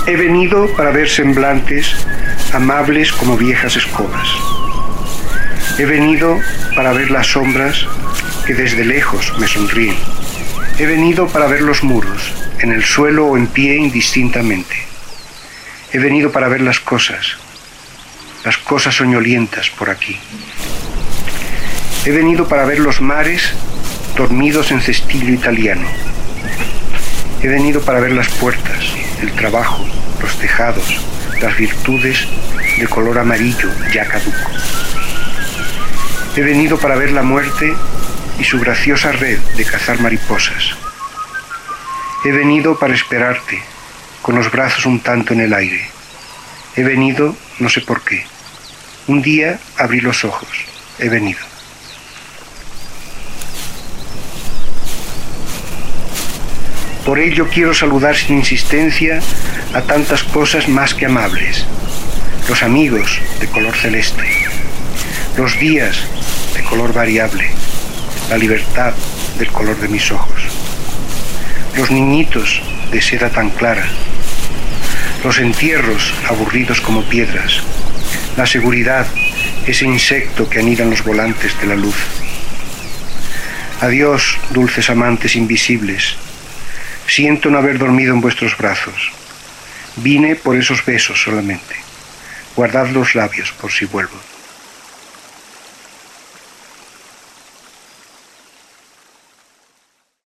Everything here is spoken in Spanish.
He venido para ver semblantes amables como viejas escobas. He venido para ver las sombras que desde lejos me sonríen. He venido para ver los muros, en el suelo o en pie indistintamente. He venido para ver las cosas soñolientas por aquí. He venido para ver los mares dormidos en cestillo italiano. He venido para ver las puertas, el trabajo, los tejados, las virtudes de color amarillo ya caduco. He venido para ver la muerte y su graciosa red de cazar mariposas. He venido para esperarte, con los brazos un tanto en el aire. He venido, no sé por qué. Un día abrí los ojos. He venido. Por ello quiero saludar sin insistencia a tantas cosas más que amables. Los amigos de color celeste, los días de color variable, la libertad del color de mis ojos, los niñitos de seda tan clara, los entierros aburridos como piedras, la seguridad, ese insecto que anidan los volantes de la luz. Adiós, dulces amantes invisibles. Siento no haber dormido en vuestros brazos. Vine por esos besos solamente. Guardad los labios por si vuelvo.